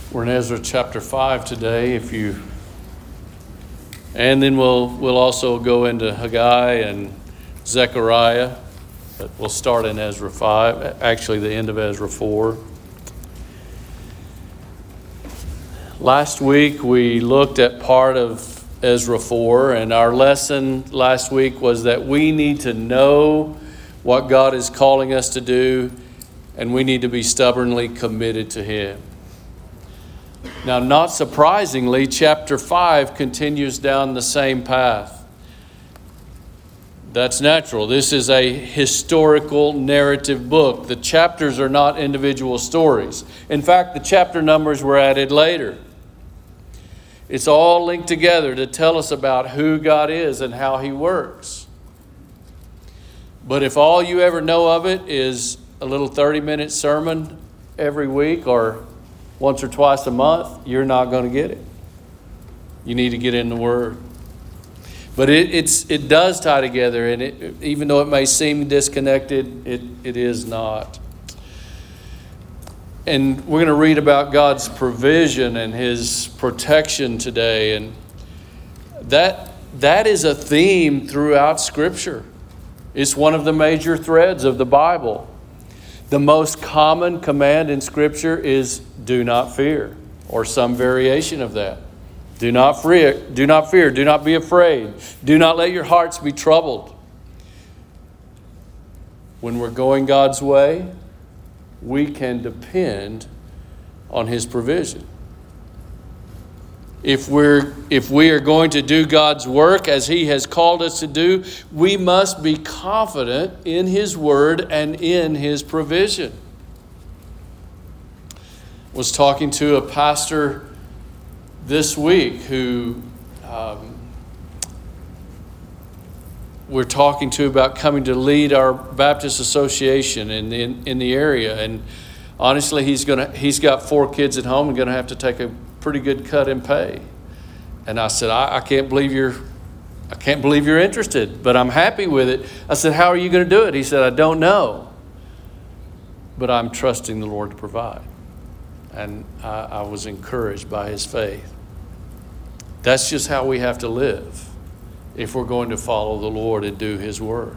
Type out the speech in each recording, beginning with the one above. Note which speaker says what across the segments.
Speaker 1: We're in Ezra chapter 5 today. And then we'll also go into Haggai and Zechariah, but we'll start in Ezra 5, actually the end of Ezra 4. Last week we looked at part of Ezra 4, and our lesson last week was that we need to know what God is calling us to do, and we need to be stubbornly committed to Him. Now, not surprisingly, chapter 5 continues down the same path. That's natural. This is a historical narrative book. The chapters are not individual stories. In fact, the chapter numbers were added later. It's all linked together to tell us about who God is and how He works. But if all you ever know of it is a little 30-minute sermon every week or once or twice a month, you're not going to get it. You need to get in the Word. But it does tie together, and even though it may seem disconnected, it is not. And we're going to read about God's provision and His protection today, and that is a theme throughout Scripture. It's one of the major threads of the Bible. The most common command in Scripture is do not fear, or some variation of that. Do not fear, do not be afraid. Do not let your hearts be troubled. When we're going God's way, we can depend on His provision. If we are going to do God's work as He has called us to do, we must be confident in His Word and in His provision. I was talking to a pastor this week who we're talking to about coming to lead our Baptist association in the area, and honestly, he's got 4 kids at home and going to have to take a pretty good cut in pay. And I said, I can't believe you're interested, but I'm happy with it. I said, how are you going to do it? He said, I don't know, but I'm trusting the Lord to provide. And I was encouraged by his faith. That's just how we have to live if we're going to follow the Lord and do His work.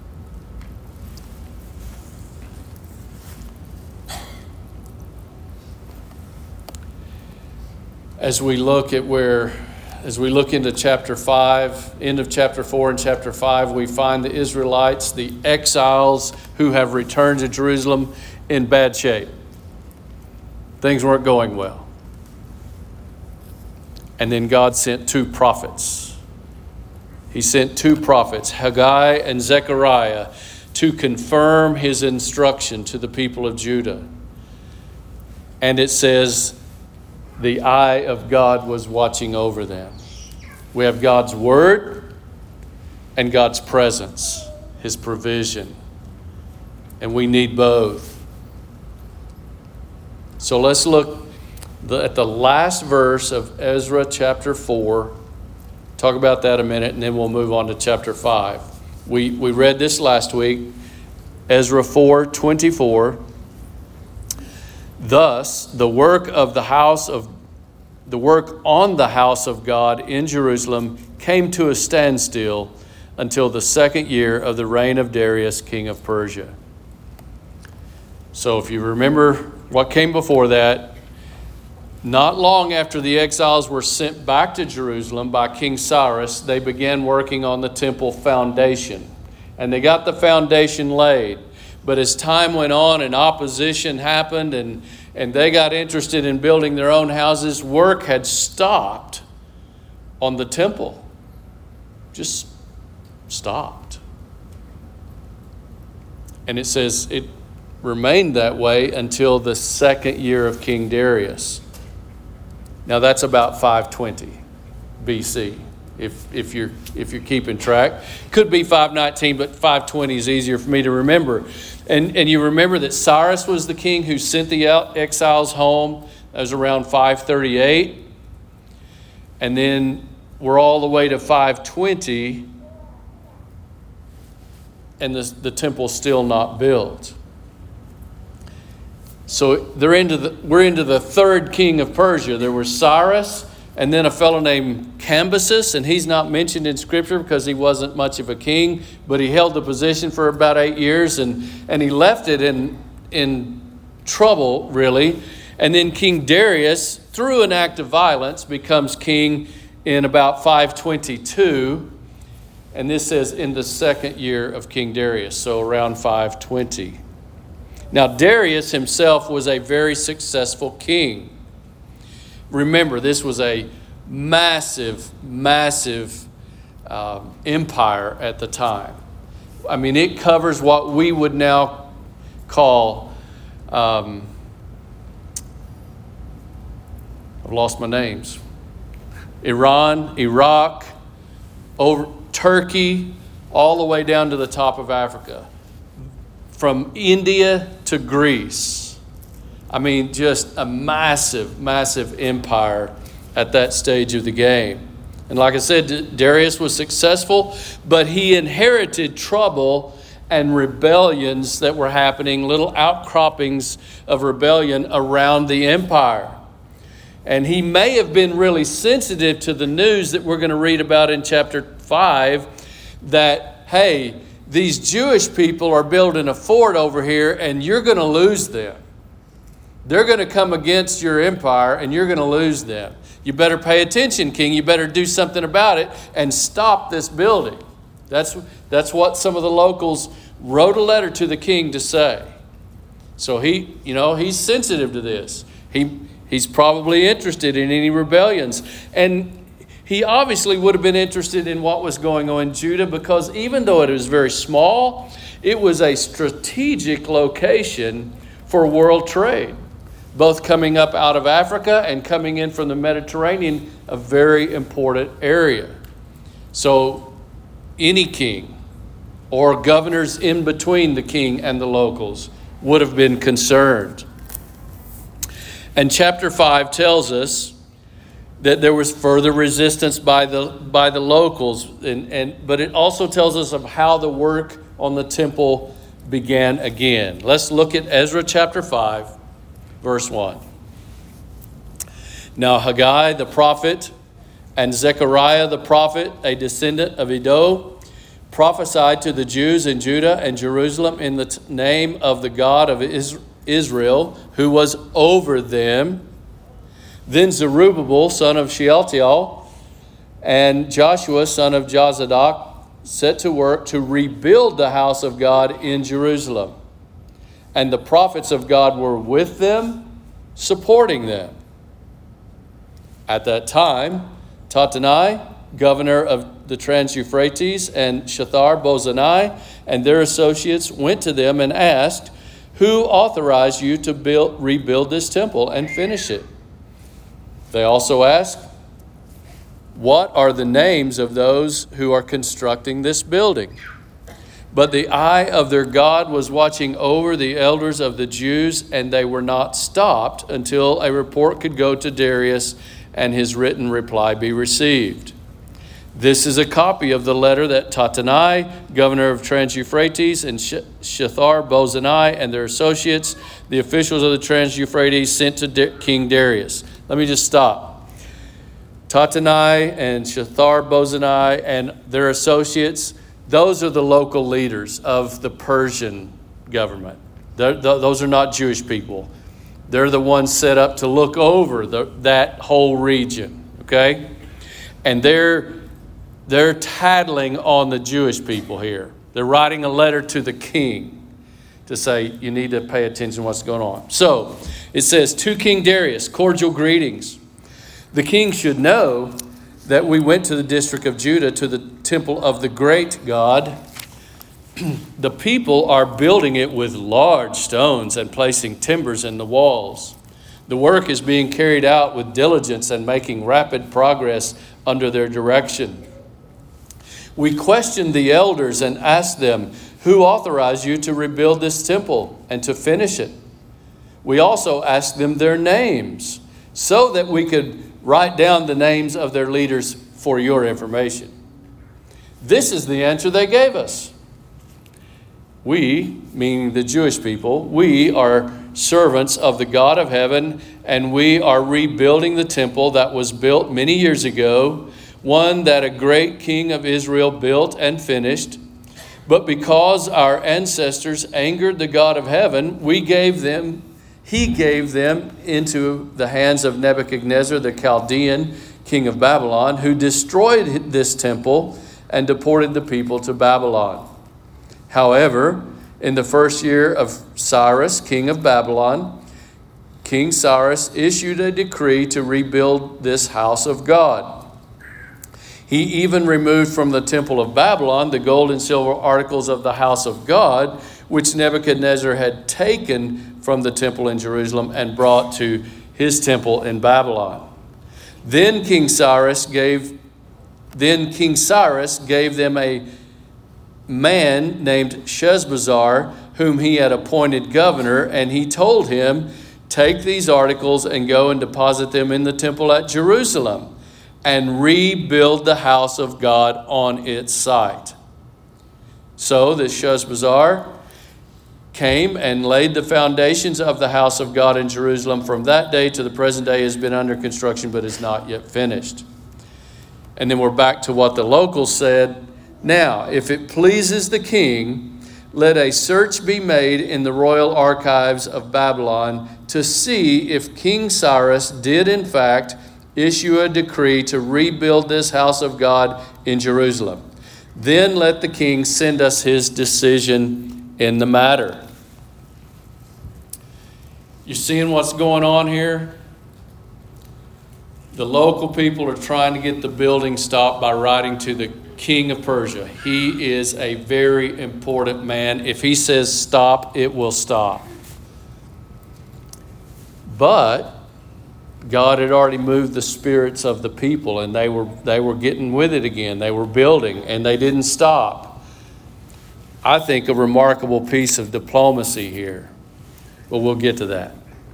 Speaker 1: As we look into chapter 5, end of chapter 4 and chapter 5, we find the Israelites, the exiles who have returned to Jerusalem, in bad shape. Things weren't going well. And then God sent 2 prophets. He sent 2 prophets, Haggai and Zechariah, to confirm His instruction to the people of Judah. And it says, the eye of God was watching over them. We have God's Word and God's presence, His provision. And we need both. So let's look at the last verse of Ezra chapter 4. Talk about that a minute, and then we'll move on to chapter 5. We read this last week, Ezra 4:24. Thus, the work on the house of God in Jerusalem came to a standstill until the 2nd year of the reign of Darius, king of Persia. So if you remember what came before that, not long after the exiles were sent back to Jerusalem by King Cyrus, they began working on the temple foundation. And they got the foundation laid. But as time went on and opposition happened and they got interested in building their own houses, work had stopped on the temple. Just stopped. And it says it remained that way until the 2nd year of King Darius. Now that's about 520 BC. If you're keeping track. Could be 519, but 520 is easier for me to remember. And you remember that Cyrus was the king who sent the exiles home. That was around 538. And then we're all the way to 520, and the temple's still not built. So we're into the third king of Persia. There was Cyrus, and then a fellow named Cambyses, and he's not mentioned in Scripture because he wasn't much of a king, but he held the position for about 8 years, and he left it in trouble, really. And then King Darius, through an act of violence, becomes king in about 522. And this says in the second year of King Darius, so around 520. Now, Darius himself was a very successful king. Remember, this was a massive empire at the time. I mean, it covers what we would now call, I've lost my names, Iran, Iraq, over Turkey, all the way down to the top of Africa. From India to Greece. I mean, just a massive empire at that stage of the game. And like I said, Darius was successful, but he inherited trouble and rebellions that were happening, little outcroppings of rebellion around the empire. And he may have been really sensitive to the news that we're going to read about in chapter 5, that, hey, these Jewish people are building a fort over here and you're going to lose them. They're going to come against your empire and you're going to lose them. You better pay attention, king. You better do something about it and stop this building. That's what some of the locals wrote a letter to the king to say. So he's sensitive to this. He's probably interested in any rebellions. And he obviously would have been interested in what was going on in Judah, because even though it was very small, it was a strategic location for world trade, both coming up out of Africa and coming in from the Mediterranean, a very important area. So any king or governors in between the king and the locals would have been concerned. And chapter 5 tells us that there was further resistance by the locals, but it also tells us of how the work on the temple began again. Let's look at Ezra chapter 5, verse 1. Now Haggai the prophet and Zechariah the prophet, a descendant of Iddo, prophesied to the Jews in Judah and Jerusalem in the name of the God of Israel, who was over them. Then Zerubbabel, son of Shealtiel, and Joshua, son of Jozadak, set to work to rebuild the house of God in Jerusalem. And the prophets of God were with them, supporting them. At that time, Tattenai, governor of the Trans-Euphrates, and Shethar-Bozenai and their associates went to them and asked, "Who authorized you to rebuild this temple and finish it?" They also asked, "What are the names of those who are constructing this building?" But the eye of their God was watching over the elders of the Jews, and they were not stopped until a report could go to Darius and his written reply be received. This is a copy of the letter that Tattenai, governor of Trans-Euphrates, and Shethar-Bozenai and their associates, the officials of the Trans-Euphrates, sent to King Darius. Let me just stop. Tattenai and Shethar-Bozenai and their associates, those are the local leaders of the Persian government. Those are not Jewish people. They're the ones set up to look over that whole region, okay? And they're tattling on the Jewish people here. They're writing a letter to the king to say, you need to pay attention to what's going on. So it says, to King Darius, cordial greetings. The king should know that we went to the district of Judah to the temple of the great God. The people are building it with large stones and placing timbers in the walls. The work is being carried out with diligence and making rapid progress under their direction. We questioned the elders and asked them, who authorized you to rebuild this temple and to finish it? We also asked them their names so that we could write down the names of their leaders for your information. This is the answer they gave us. We, meaning the Jewish people, we are servants of the God of heaven, and we are rebuilding the temple that was built many years ago, one that a great king of Israel built and finished. But because our ancestors angered the God of heaven, he gave them into the hands of Nebuchadnezzar, the Chaldean king of Babylon, who destroyed this temple and deported the people to Babylon. However, in the first year of Cyrus, king of Babylon, King Cyrus issued a decree to rebuild this house of God. He even removed from the temple of Babylon the gold and silver articles of the house of God, which Nebuchadnezzar had taken from the temple in Jerusalem and brought to his temple in Babylon. Then King Cyrus gave them a man named Sheshbazzar, whom he had appointed governor, and he told him, "Take these articles and go and deposit them in the temple at Jerusalem, and rebuild the house of God on its site." So this Sheshbazzar came and laid the foundations of the house of God in Jerusalem. From that day to the present day has been under construction, but is not yet finished. And then we're back to what the locals said. "Now, if it pleases the king, let a search be made in the royal archives of Babylon to see if King Cyrus did in fact issue a decree to rebuild this house of God in Jerusalem. Then let the king send us his decision in the matter." You seeing what's going on here? The local people are trying to get the building stopped by writing to the king of Persia. He is a very important man. If he says stop, it will stop. But God had already moved the spirits of the people, and they were getting with it again. They were building, and they didn't stop. I think a remarkable piece of diplomacy here. But we'll get to that.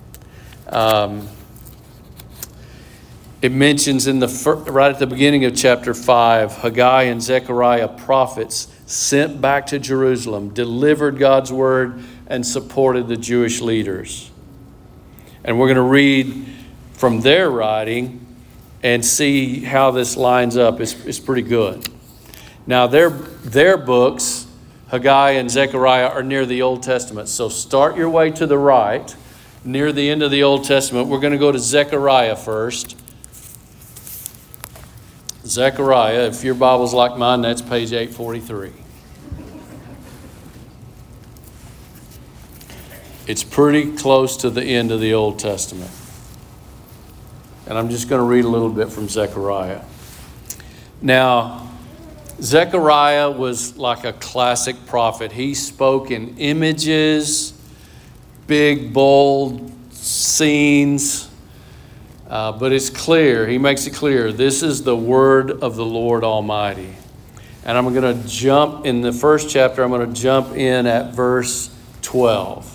Speaker 1: It mentions right at the beginning of chapter 5, Haggai and Zechariah, prophets, sent back to Jerusalem, delivered God's word, and supported the Jewish leaders. And we're going to read from their writing and see how this lines up. It's pretty good. Now, their books, Haggai and Zechariah, are near the Old Testament. So start your way to the right, near the end of the Old Testament. We're going to go to Zechariah first. Zechariah, if your Bible's like mine, that's page 843. It's pretty close to the end of the Old Testament. And I'm just going to read a little bit from Zechariah. Now, Zechariah was like a classic prophet. He spoke in images, big, bold scenes. But it's clear, he makes it clear, this is the word of the Lord Almighty. And I'm going to jump in the first chapter, I'm going to jump in at verse 12.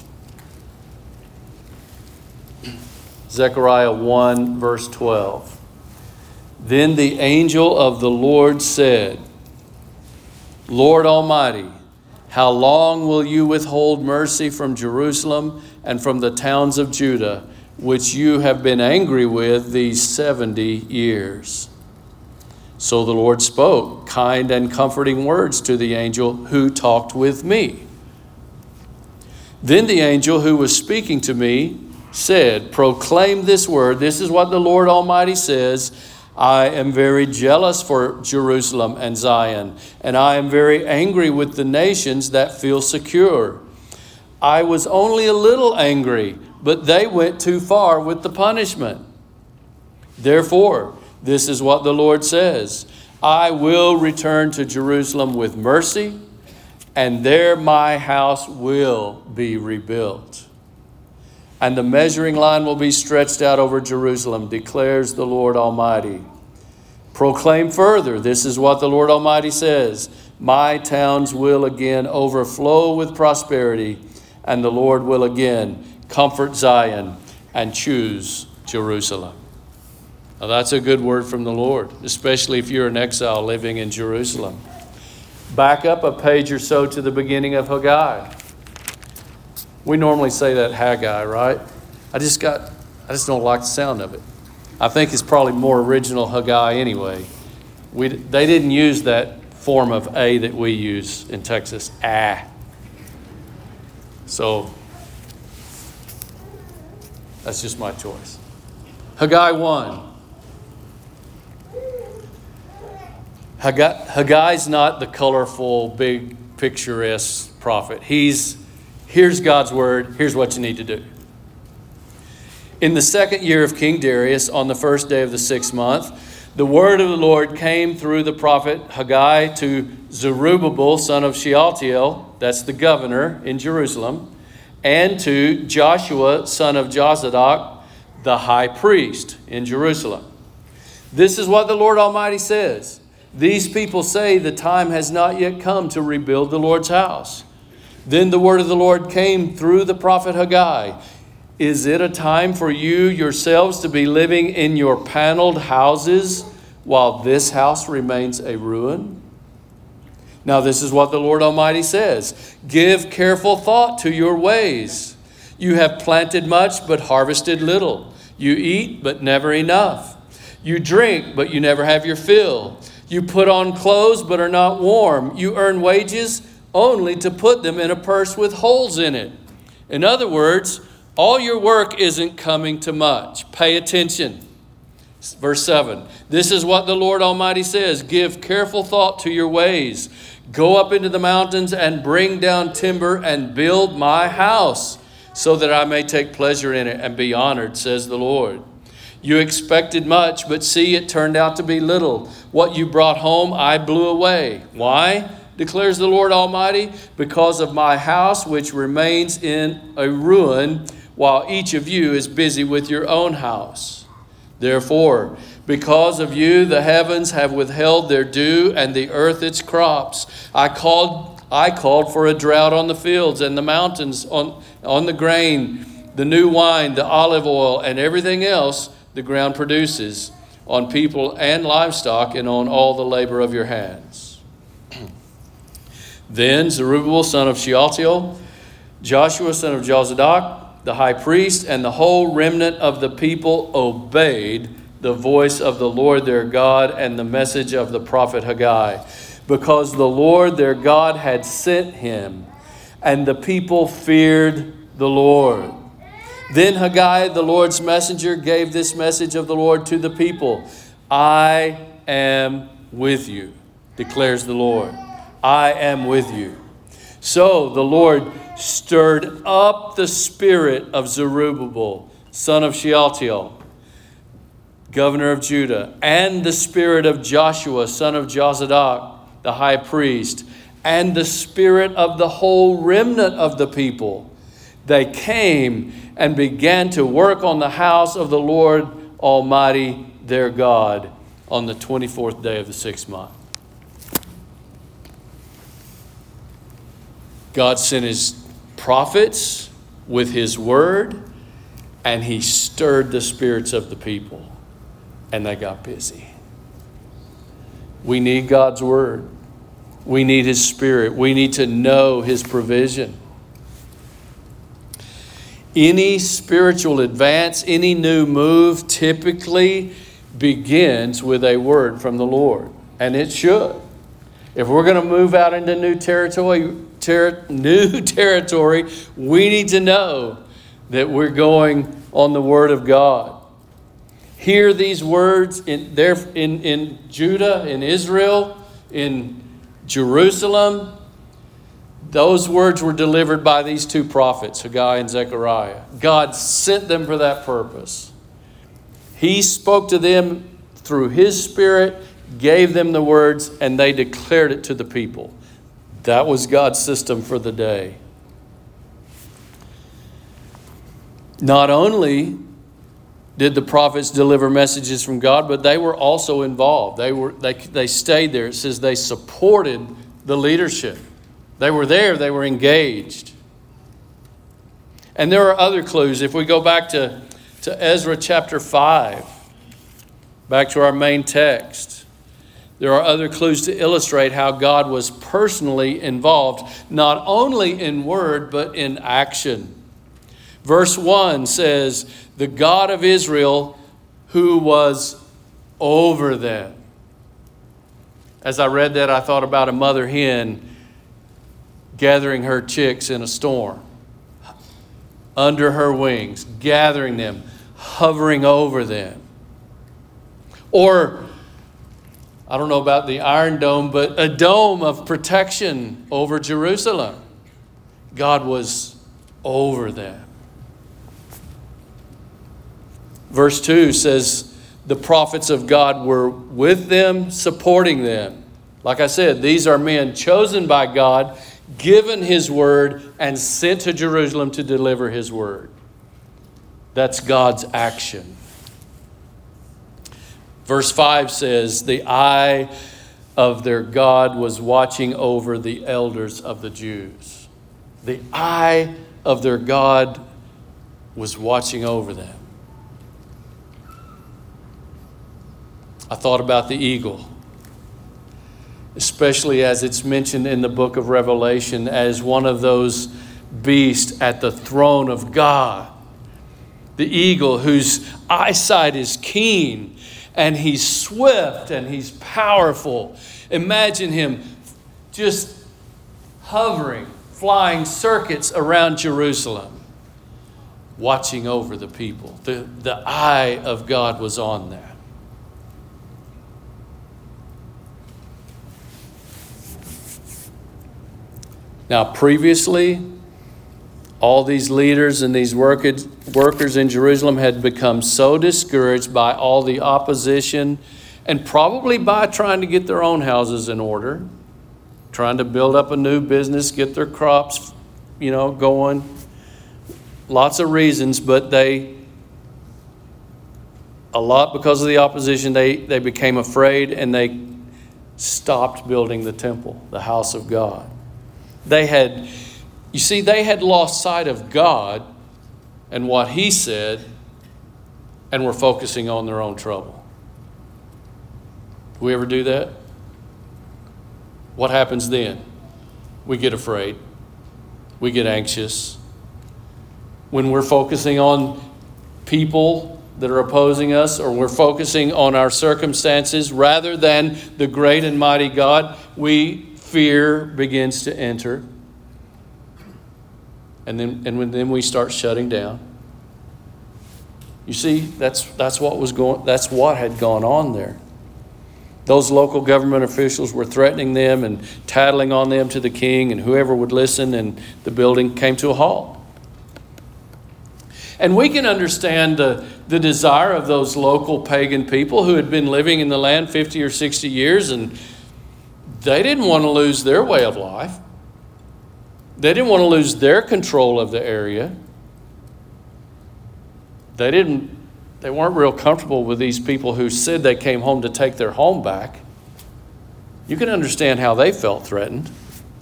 Speaker 1: Zechariah 1, verse 12. Then the angel of the Lord said, Lord Almighty, how long will you withhold mercy from Jerusalem and from the towns of Judah, which you have been angry with these 70 years? So the Lord spoke kind and comforting words to the angel who talked with me. Then the angel who was speaking to me said, proclaim this word. This is what the Lord Almighty says. I am very jealous for Jerusalem and Zion, and I am very angry with the nations that feel secure. I was only a little angry, but they went too far with the punishment. Therefore, this is what the Lord says. I will return to Jerusalem with mercy, and there my house will be rebuilt. And the measuring line will be stretched out over Jerusalem, declares the Lord Almighty. Proclaim further, this is what the Lord Almighty says. My towns will again overflow with prosperity, and the Lord will again comfort Zion and choose Jerusalem. Now that's a good word from the Lord, especially if you're an exile living in Jerusalem. Back up a page or so to the beginning of Haggai. We normally say that Haggai, right? I just don't like the sound of it. I think it's probably more original Haggai anyway. They didn't use that form of A that we use in Texas. So that's just my choice. Haggai 1. Haggai's not the colorful, big, picturesque prophet. Here's God's word. Here's what you need to do. In the 2nd year of King Darius, on the 1st day of the 6th month, the word of the Lord came through the prophet Haggai to Zerubbabel, son of Shealtiel, that's the governor in Jerusalem, and to Joshua, son of Jozadak, the high priest in Jerusalem. This is what the Lord Almighty says. These people say the time has not yet come to rebuild the Lord's house. Then the word of the Lord came through the prophet Haggai. Is it a time for you yourselves to be living in your paneled houses while this house remains a ruin? Now this is what the Lord Almighty says. Give careful thought to your ways. You have planted much but harvested little. You eat but never enough. You drink but you never have your fill. You put on clothes but are not warm. You earn wages only to put them in a purse with holes in it. In other words, all your work isn't coming to much. Pay attention. Verse 7. This is what the Lord Almighty says. Give careful thought to your ways. Go up into the mountains and bring down timber and build my house, so that I may take pleasure in it and be honored, says the Lord. You expected much, but see, it turned out to be little. What you brought home, I blew away. Why? Declares the Lord Almighty, because of my house, which remains in a ruin, while each of you is busy with your own house. Therefore, because of you, the heavens have withheld their dew and the earth its crops. I called for a drought on the fields and the mountains, on the grain, the new wine, the olive oil, and everything else the ground produces, on people and livestock, and on all the labor of your hands. Then Zerubbabel, son of Shealtiel, Joshua, son of Jozadak, the high priest, and the whole remnant of the people obeyed the voice of the Lord their God and the message of the prophet Haggai, because the Lord their God had sent him, and the people feared the Lord. Then Haggai, the Lord's messenger, gave this message of the Lord to the people. I am with you, declares the Lord. I am with you. So the Lord stirred up the spirit of Zerubbabel, son of Shealtiel, governor of Judah, and the spirit of Joshua, son of Jozadak, the high priest, and the spirit of the whole remnant of the people. They came and began to work on the house of the Lord Almighty, their God, on the 24th day of the 6th month. God sent his prophets with his word, and he stirred the spirits of the people, and they got busy. We need God's word. We need his spirit. We need to know his provision. Any spiritual advance, any new move typically begins with a word from the Lord, and it should. If we're going to move out into new territory, we need to know that we're going on the Word of God. Hear these words in Judah, in Israel, in Jerusalem. Those words were delivered by these two prophets, Haggai and Zechariah. God sent them for that purpose. He spoke to them through his Spirit, gave them the words, and they declared it to the people. That was God's system for the day. Not only did the prophets deliver messages from God, but they were also involved. They stayed there. It says they supported the leadership. They were there. They were engaged. And there are other clues. If we go back to Ezra chapter 5, back to our main text, There are other clues to illustrate how God was personally involved, not only in word, but in action. Verse 1 says, the God of Israel who was over them. As I read that, I thought about a mother hen gathering her chicks in a storm, under her wings, gathering them, hovering over them. Or, I don't know about the Iron Dome, but a dome of protection over Jerusalem. God was over them. Verse 2 says, the prophets of God were with them, supporting them. Like I said, these are men chosen by God, given His word, and sent to Jerusalem to deliver His word. That's God's action. Verse 5 says, the eye of their God was watching over the elders of the Jews. The eye of their God was watching over them. I thought about the eagle, especially as it's mentioned in the book of Revelation as one of those beasts at the throne of God. The eagle whose eyesight is keen and he's swift and he's powerful. Imagine him just hovering, flying circuits around Jerusalem, watching over the people. The eye of God was on that. Now, previously, all these leaders and these workers in Jerusalem had become so discouraged by all the opposition and probably by trying to get their own houses in order, trying to build up a new business, get their crops, going. Lots of reasons, but a lot because of the opposition, they became afraid and they stopped building the temple, the house of God. They had lost sight of God and what He said and were focusing on their own trouble. Do we ever do that? What happens then? We get afraid. We get anxious. When we're focusing on people that are opposing us, or we're focusing on our circumstances rather than the great and mighty God, fear begins to enter. And then we start shutting down. You see, that's what had gone on there. Those local government officials were threatening them and tattling on them to the king and whoever would listen, and the building came to a halt. And we can understand the desire of those local pagan people who had been living in the land 50 or 60 years, and they didn't want to lose their way of life. They didn't want to lose their control of the area. They weren't real comfortable with these people who said they came home to take their home back. You can understand how they felt threatened.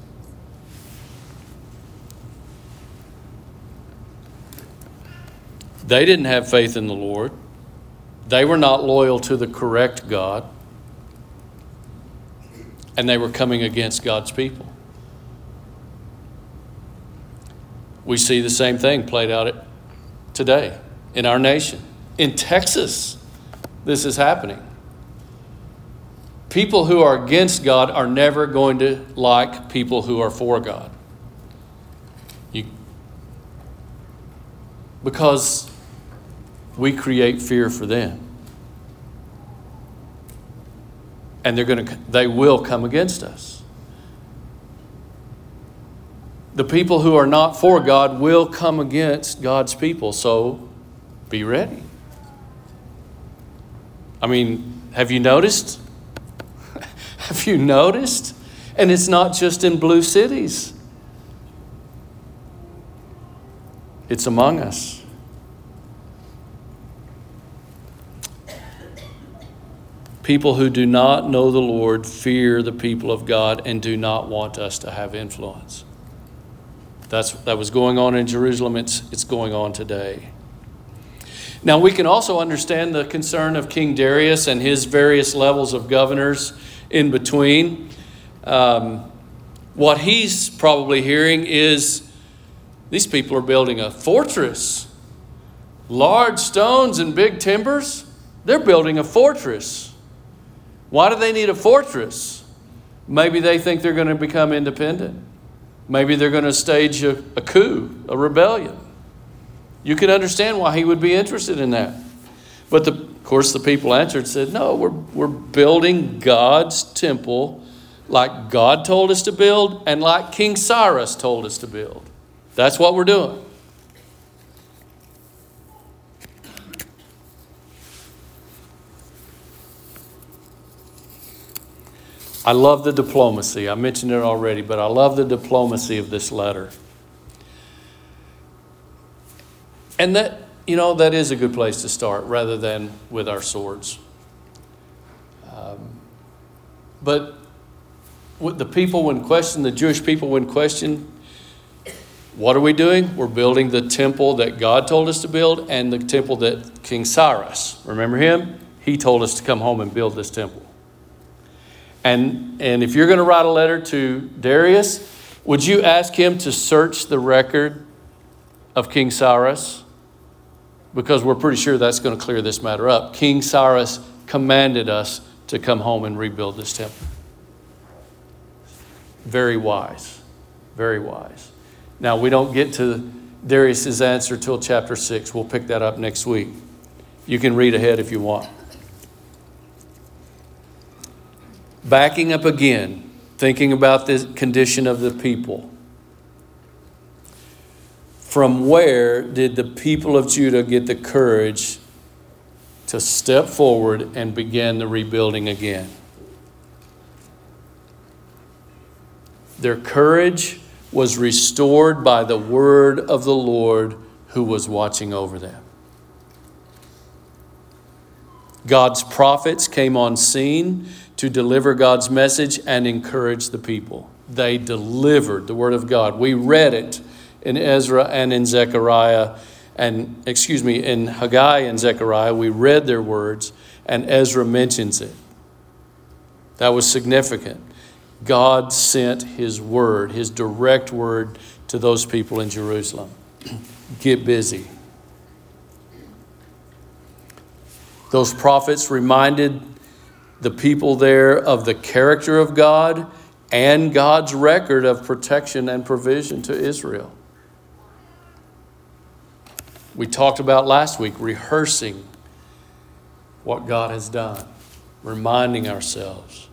Speaker 1: They didn't have faith in the Lord. They were not loyal to the correct God. And they were coming against God's people. We see the same thing played out today in our nation. In Texas, this is happening. People who are against God are never going to like people who are for God. Because we create fear for them. And they will come against us. The people who are not for God will come against God's people, so be ready. I mean, have you noticed? Have you noticed? And it's not just in blue cities. It's among us. People who do not know the Lord fear the people of God and do not want us to have influence. That was going on in Jerusalem. It's going on today. Now, we can also understand the concern of King Darius and his various levels of governors in between. What he's probably hearing is these people are building a fortress. Large stones and big timbers. They're building a fortress. Why do they need a fortress? Maybe they think they're going to become independent. Maybe they're going to stage a coup, a rebellion. You can understand why he would be interested in that. But of course the people answered, said, no, we're building God's temple like God told us to build and like King Cyrus told us to build. That's what we're doing. I love the diplomacy. I mentioned it already, but I love the diplomacy of this letter. And that is a good place to start rather than with our swords. But with the people when questioned, the Jewish people when questioned, what are we doing? We're building the temple that God told us to build and the temple that King Cyrus, remember him? He told us to come home and build this temple. And if you're going to write a letter to Darius, would you ask him to search the record of King Cyrus? Because we're pretty sure that's going to clear this matter up. King Cyrus commanded us to come home and rebuild this temple. Very wise. Very wise. Now, we don't get to Darius's answer till chapter 6. We'll pick that up next week. You can read ahead if you want. Backing up again, thinking about the condition of the people. From where did the people of Judah get the courage to step forward and begin the rebuilding again? Their courage was restored by the word of the Lord who was watching over them. God's prophets came on scene to deliver God's message and encourage the people. They delivered the word of God. We read it in Ezra and in Zechariah, in Haggai and Zechariah. We read their words, and Ezra mentions it. That was significant. God sent his word, his direct word to those people in Jerusalem. Get busy. Those prophets reminded the people there of the character of God and God's record of protection and provision to Israel. We talked about last week rehearsing what God has done, reminding ourselves.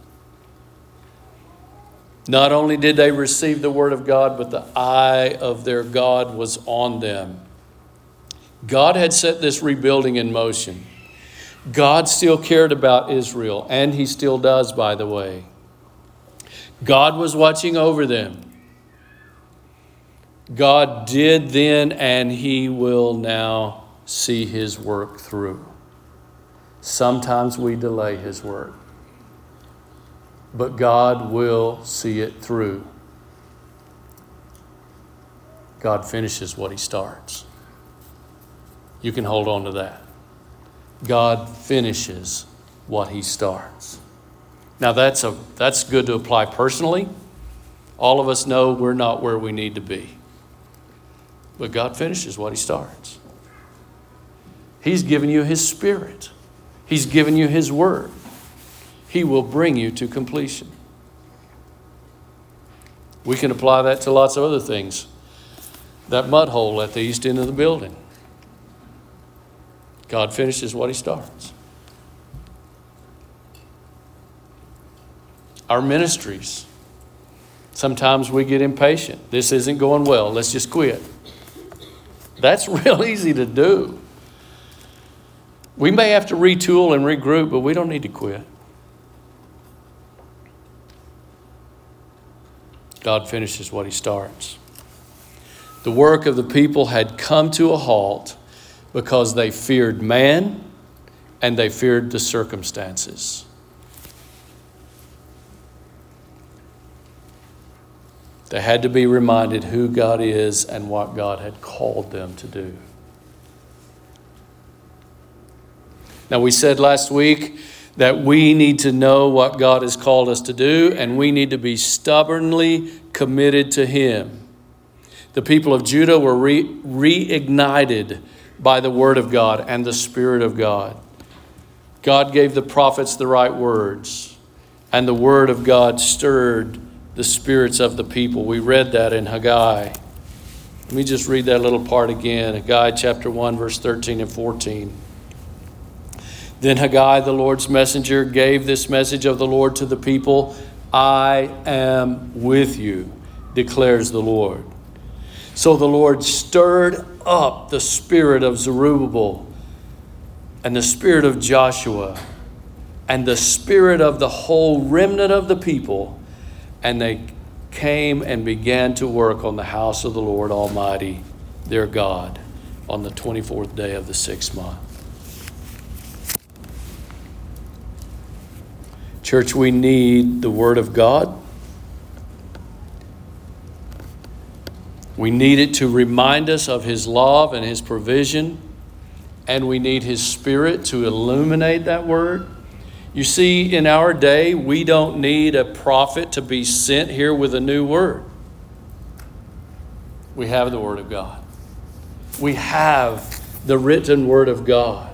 Speaker 1: Not only did they receive the word of God, but the eye of their God was on them. God had set this rebuilding in motion. God still cared about Israel, and he still does, by the way. God was watching over them. God did then, and he will now see his work through. Sometimes we delay his work, but God will see it through. God finishes what he starts. You can hold on to that. God finishes what he starts. Now that's good to apply personally. All of us know we're not where we need to be. But God finishes what he starts. He's given you his Spirit. He's given you his word. He will bring you to completion. We can apply that to lots of other things. That mud hole at the east end of the building. God finishes what he starts. Our ministries. Sometimes we get impatient. This isn't going well. Let's just quit. That's real easy to do. We may have to retool and regroup, but we don't need to quit. God finishes what he starts. The work of the people had come to a halt because they feared man and they feared the circumstances. They had to be reminded who God is and what God had called them to do. Now, we said last week that we need to know what God has called us to do, and we need to be stubbornly committed to Him. The people of Judah were reignited by the Word of God and the Spirit of God. God gave the prophets the right words, and the Word of God stirred the spirits of the people. We read that in Haggai. Let me just read that little part again. Haggai chapter 1, verse 13 and 14. Then Haggai, the Lord's messenger, gave this message of the Lord to the people. I am with you, declares the Lord. So the Lord stirred up the spirit of Zerubbabel and the spirit of Joshua and the spirit of the whole remnant of the people, and they came and began to work on the house of the Lord Almighty, their God, on the 24th day of the 6th month. Church, we need the Word of God. We need it to remind us of His love and His provision, and we need His Spirit to illuminate that Word. You see, in our day, we don't need a prophet to be sent here with a new word. We have the Word of God. We have the written Word of God.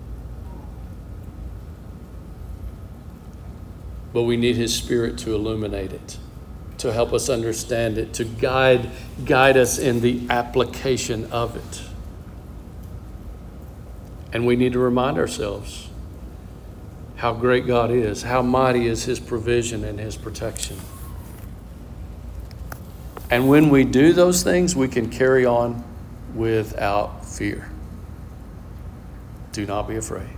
Speaker 1: But we need His Spirit to illuminate it, to help us understand it, to guide us in the application of it. And we need to remind ourselves how great God is, how mighty is His provision and His protection. And when we do those things, we can carry on without fear. Do not be afraid.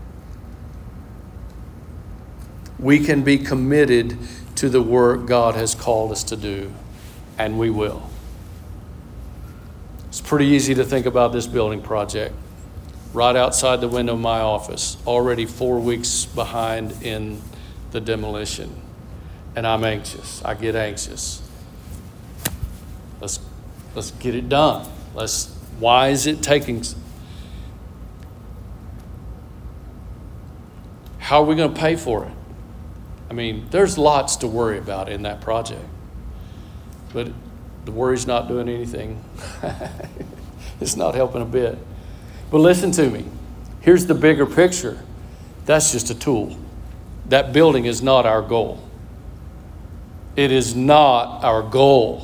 Speaker 1: We can be committed to the work God has called us to do, and we will. It's pretty easy to think about this building project. Right outside the window of my office, already 4 weeks behind in the demolition. And I'm anxious. I get anxious. Let's get it done. Why is it taking? How are we going to pay for it? I mean, there's lots to worry about in that project. But the worry's not doing anything. It's not helping a bit. But listen to me. Here's the bigger picture. That's just a tool. That building is not our goal. It is not our goal.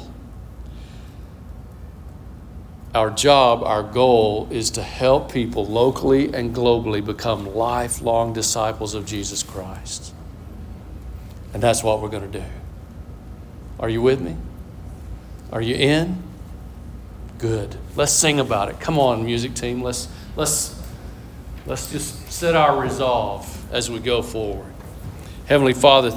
Speaker 1: Our job, our goal is to help people locally and globally become lifelong disciples of Jesus Christ. And that's what we're going to do. Are you with me? Are you in? Good. Let's sing about it. Come on, music team. Let's just set our resolve as we go forward. Heavenly Father,